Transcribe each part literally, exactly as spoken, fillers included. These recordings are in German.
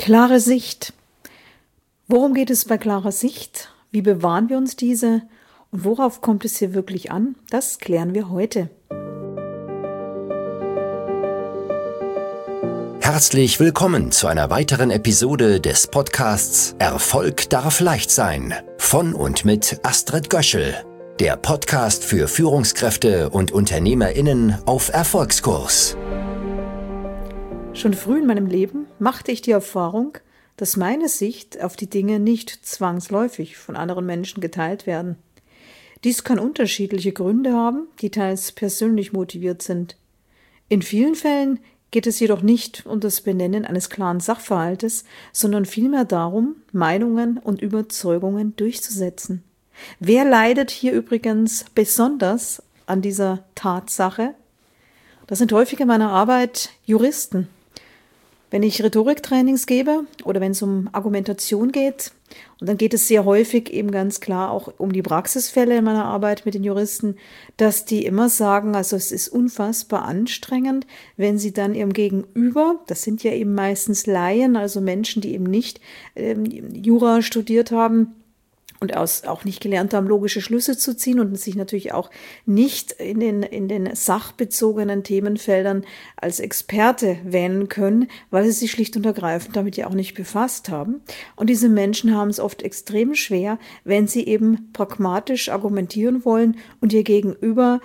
Klare Sicht. Worum geht es bei klarer Sicht? Wie bewahren wir uns diese? Und worauf kommt es hier wirklich an? Das klären wir heute. Herzlich willkommen zu einer weiteren Episode des Podcasts Erfolg darf leicht sein von und mit Astrid Göschel, der Podcast für Führungskräfte und UnternehmerInnen auf Erfolgskurs. Schon früh in meinem Leben machte ich die Erfahrung, dass meine Sicht auf die Dinge nicht zwangsläufig von anderen Menschen geteilt werden. Dies kann unterschiedliche Gründe haben, die teils persönlich motiviert sind. In vielen Fällen geht es jedoch nicht um das Benennen eines klaren Sachverhaltes, sondern vielmehr darum, Meinungen und Überzeugungen durchzusetzen. Wer leidet hier übrigens besonders an dieser Tatsache? Das sind häufig in meiner Arbeit Juristen. Wenn ich Rhetoriktrainings gebe oder wenn es um Argumentation geht, und dann geht es sehr häufig eben ganz klar auch um die Praxisfälle in meiner Arbeit mit den Juristen, dass die immer sagen, also es ist unfassbar anstrengend, wenn sie dann ihrem Gegenüber, das sind ja eben meistens Laien, also Menschen, die eben nicht ähm, Jura studiert haben, und aus, auch nicht gelernt haben, logische Schlüsse zu ziehen und sich natürlich auch nicht in den, in den sachbezogenen Themenfeldern als Experte wähnen können, weil sie sich schlicht und ergreifend damit ja auch nicht befasst haben. Und diese Menschen haben es oft extrem schwer, wenn sie eben pragmatisch argumentieren wollen und ihr Gegenüber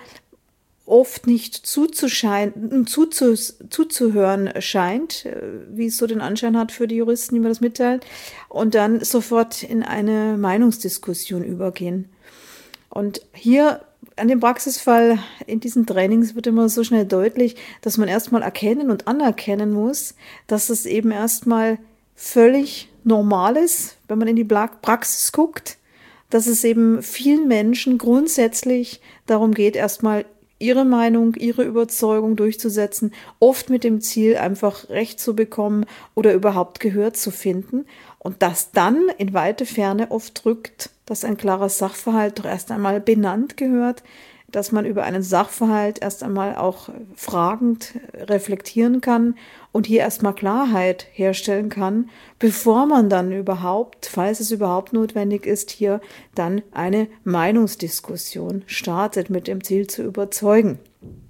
oft nicht zuzuscheinen, zuzu, zuzuhören scheint, wie es so den Anschein hat für die Juristen, die mir das mitteilen, und dann sofort in eine Meinungsdiskussion übergehen. Und hier an dem Praxisfall in diesen Trainings wird immer so schnell deutlich, dass man erstmal erkennen und anerkennen muss, dass es eben erstmal völlig normal ist, wenn man in die Praxis guckt, dass es eben vielen Menschen grundsätzlich darum geht, erstmal ihre Meinung, ihre Überzeugung durchzusetzen, oft mit dem Ziel, einfach Recht zu bekommen oder überhaupt Gehör zu finden. Und das dann in weite Ferne oft rückt, dass ein klarer Sachverhalt doch erst einmal benannt gehört, dass man über einen Sachverhalt erst einmal auch fragend reflektieren kann und hier erstmal Klarheit herstellen kann, bevor man dann überhaupt, falls es überhaupt notwendig ist, hier dann eine Meinungsdiskussion startet mit dem Ziel zu überzeugen.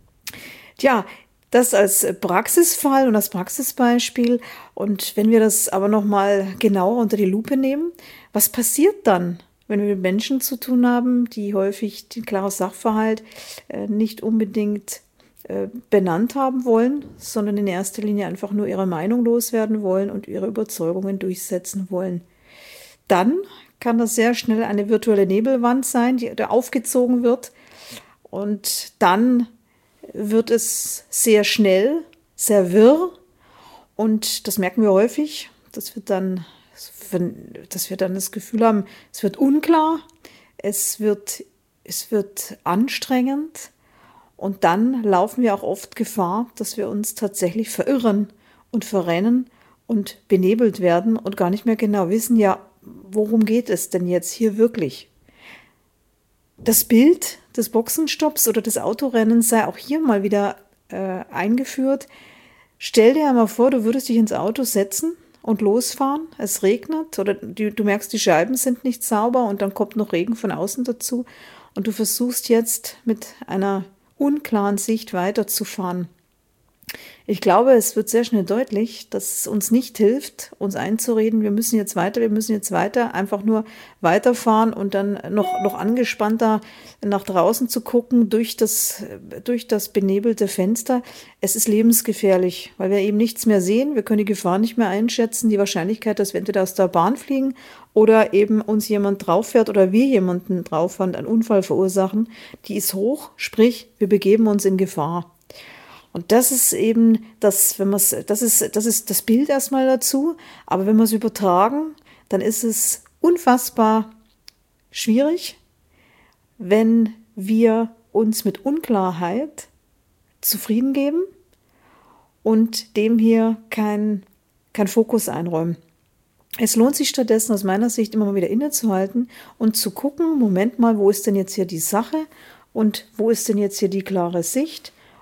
Tja, das als Praxisfall und als Praxisbeispiel. Und wenn wir das aber nochmal genauer unter die Lupe nehmen, was passiert dann, wenn wir mit Menschen zu tun haben, die häufig den klaren Sachverhalt äh, nicht unbedingt äh, benannt haben wollen, sondern in erster Linie einfach nur ihre Meinung loswerden wollen und ihre Überzeugungen durchsetzen wollen? Dann kann das sehr schnell eine virtuelle Nebelwand sein, die da aufgezogen wird. Und dann wird es sehr schnell, sehr wirr. Und das merken wir häufig. Das wird dann dass wir dann das Gefühl haben, es wird unklar, es wird, es wird anstrengend, und dann laufen wir auch oft Gefahr, dass wir uns tatsächlich verirren und verrennen und benebelt werden und gar nicht mehr genau wissen, ja, worum geht es denn jetzt hier wirklich? Das Bild des Boxenstopps oder des Autorennens sei auch hier mal wieder äh, eingeführt. Stell dir einmal vor, du würdest dich ins Auto setzen und losfahren, es regnet oder du, du merkst, die Scheiben sind nicht sauber und dann kommt noch Regen von außen dazu und du versuchst jetzt mit einer unklaren Sicht weiterzufahren. Ich glaube, es wird sehr schnell deutlich, dass es uns nicht hilft, uns einzureden, wir müssen jetzt weiter, wir müssen jetzt weiter, einfach nur weiterfahren und dann noch, noch angespannter nach draußen zu gucken durch das, durch das benebelte Fenster. Es ist lebensgefährlich, weil wir eben nichts mehr sehen, wir können die Gefahr nicht mehr einschätzen, die Wahrscheinlichkeit, dass wir entweder aus der Bahn fliegen oder eben uns jemand drauf fährt oder wir jemanden drauf fahren, einen Unfall verursachen, die ist hoch, sprich, wir begeben uns in Gefahr. Und das ist eben das, wenn man es, das ist, das ist das Bild erstmal dazu. Aber wenn wir es übertragen, dann ist es unfassbar schwierig, wenn wir uns mit Unklarheit zufrieden geben und dem hier kein, kein Fokus einräumen. Es lohnt sich stattdessen aus meiner Sicht immer mal wieder innezuhalten und zu gucken, Moment mal, wo ist denn jetzt hier die Sache und wo ist denn jetzt hier die klare Sicht?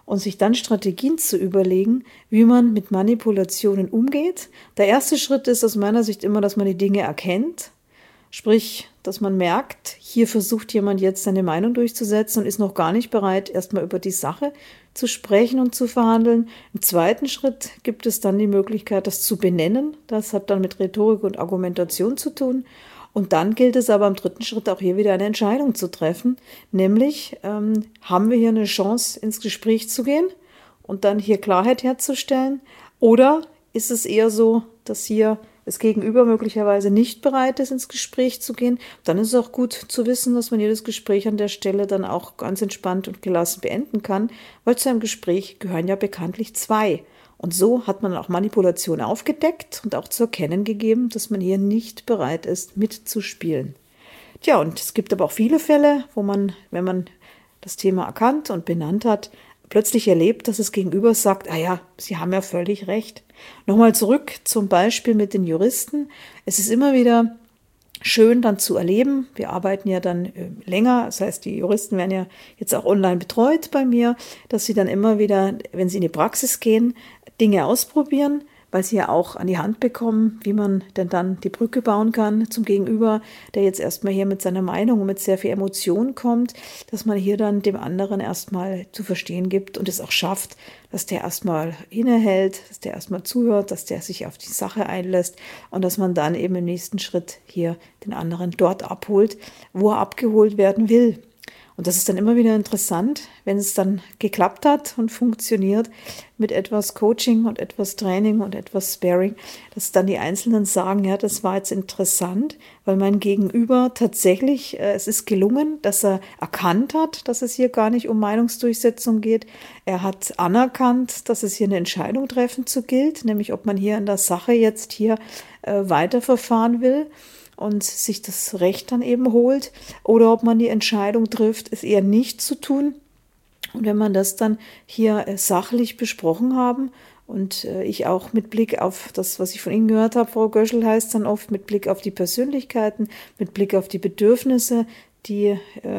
und sich dann Strategien zu überlegen, wie man mit Manipulationen umgeht. Der erste Schritt ist aus meiner Sicht immer, dass man die Dinge erkennt, sprich, dass man merkt, hier versucht jemand jetzt seine Meinung durchzusetzen und ist noch gar nicht bereit, erstmal über die Sache zu sprechen und zu verhandeln. Im zweiten Schritt gibt es dann die Möglichkeit, das zu benennen. Das hat dann mit Rhetorik und Argumentation zu tun. Und dann gilt es aber im dritten Schritt auch hier wieder eine Entscheidung zu treffen, nämlich ähm, haben wir hier eine Chance, ins Gespräch zu gehen und dann hier Klarheit herzustellen, oder ist es eher so, dass hier das Gegenüber möglicherweise nicht bereit ist, ins Gespräch zu gehen. Dann ist es auch gut zu wissen, dass man jedes Gespräch an der Stelle dann auch ganz entspannt und gelassen beenden kann, weil zu einem Gespräch gehören ja bekanntlich zwei. Und so hat man auch Manipulation aufgedeckt und auch zu erkennen gegeben, dass man hier nicht bereit ist, mitzuspielen. Tja, und es gibt aber auch viele Fälle, wo man, wenn man das Thema erkannt und benannt hat, plötzlich erlebt, dass das Gegenüber sagt, ah ja, Sie haben ja völlig recht. Nochmal zurück zum Beispiel mit den Juristen. Es ist immer wieder schön dann zu erleben. Wir arbeiten ja dann äh, länger, das heißt, die Juristen werden ja jetzt auch online betreut bei mir, dass sie dann immer wieder, wenn sie in die Praxis gehen, Dinge ausprobieren, weil sie ja auch an die Hand bekommen, wie man denn dann die Brücke bauen kann zum Gegenüber, der jetzt erstmal hier mit seiner Meinung und mit sehr viel Emotion kommt, dass man hier dann dem anderen erstmal zu verstehen gibt und es auch schafft, dass der erstmal innehält, dass der erstmal zuhört, dass der sich auf die Sache einlässt und dass man dann eben im nächsten Schritt hier den anderen dort abholt, wo er abgeholt werden will. Und das ist dann immer wieder interessant, wenn es dann geklappt hat und funktioniert mit etwas Coaching und etwas Training und etwas Sparring, dass dann die Einzelnen sagen, ja, das war jetzt interessant, weil mein Gegenüber tatsächlich, äh, es ist gelungen, dass er erkannt hat, dass es hier gar nicht um Meinungsdurchsetzung geht. Er hat anerkannt, dass es hier eine Entscheidung treffen zu gilt, nämlich ob man hier in der Sache jetzt hier äh, weiterverfahren will und sich das Recht dann eben holt, oder ob man die Entscheidung trifft, es eher nicht zu tun. Und wenn man das dann hier sachlich besprochen haben und ich auch mit Blick auf das, was ich von Ihnen gehört habe, Frau Göschel, heißt dann oft mit Blick auf die Persönlichkeiten, mit Blick auf die Bedürfnisse, die,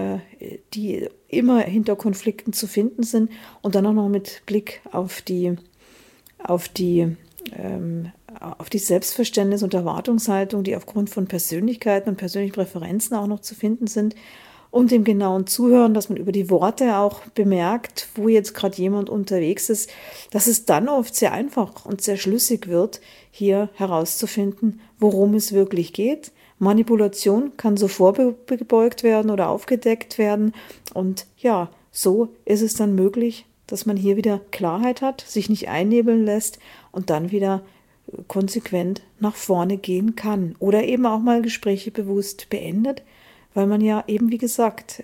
die immer hinter Konflikten zu finden sind, und dann auch noch mit Blick auf die, auf die ähm, auf die Selbstverständnis und Erwartungshaltung, die aufgrund von Persönlichkeiten und persönlichen Präferenzen auch noch zu finden sind, und dem genauen Zuhören, dass man über die Worte auch bemerkt, wo jetzt gerade jemand unterwegs ist, dass es dann oft sehr einfach und sehr schlüssig wird, hier herauszufinden, worum es wirklich geht. Manipulation kann so vorgebeugt werden oder aufgedeckt werden, und ja, so ist es dann möglich, dass man hier wieder Klarheit hat, sich nicht einnebeln lässt und dann wieder konsequent nach vorne gehen kann oder eben auch mal Gespräche bewusst beendet, weil man ja eben, wie gesagt,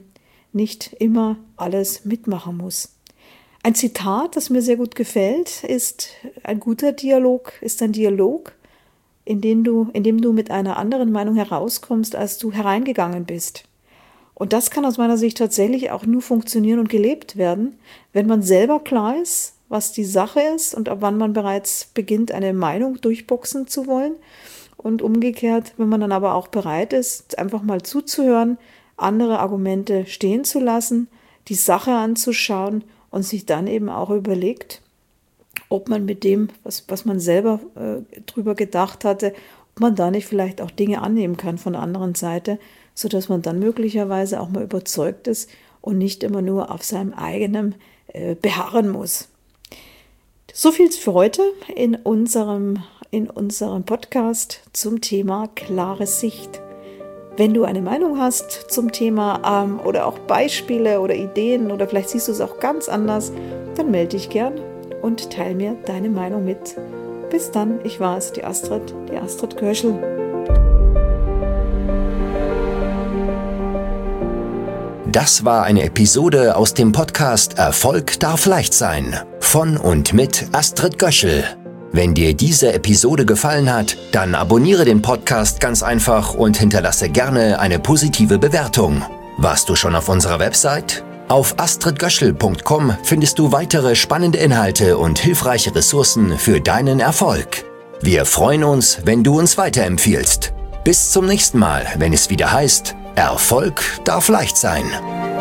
nicht immer alles mitmachen muss. Ein Zitat, das mir sehr gut gefällt, ist: Ein guter Dialog ist ein Dialog, in dem du, in dem du mit einer anderen Meinung herauskommst, als du hereingegangen bist. Und das kann aus meiner Sicht tatsächlich auch nur funktionieren und gelebt werden, wenn man selber klar ist, was die Sache ist und ab wann man bereits beginnt, eine Meinung durchboxen zu wollen. Und umgekehrt, wenn man dann aber auch bereit ist, einfach mal zuzuhören, andere Argumente stehen zu lassen, die Sache anzuschauen und sich dann eben auch überlegt, ob man mit dem, was, was man selber äh, drüber gedacht hatte, ob man da nicht vielleicht auch Dinge annehmen kann von der anderen Seite, sodass man dann möglicherweise auch mal überzeugt ist und nicht immer nur auf seinem eigenen äh, beharren muss. So viel für heute in unserem, in unserem Podcast zum Thema klare Sicht. Wenn du eine Meinung hast zum Thema ähm, oder auch Beispiele oder Ideen oder vielleicht siehst du es auch ganz anders, dann melde dich gern und teile mir deine Meinung mit. Bis dann, ich war es, die Astrid, die Astrid Göschel. Das war eine Episode aus dem Podcast Erfolg darf leicht sein von und mit Astrid Göschel. Wenn dir diese Episode gefallen hat, dann abonniere den Podcast ganz einfach und hinterlasse gerne eine positive Bewertung. Warst du schon auf unserer Website? Auf astrid göschel punkt com findest du weitere spannende Inhalte und hilfreiche Ressourcen für deinen Erfolg. Wir freuen uns, wenn du uns weiterempfiehlst. Bis zum nächsten Mal, wenn es wieder heißt, Erfolg darf leicht sein.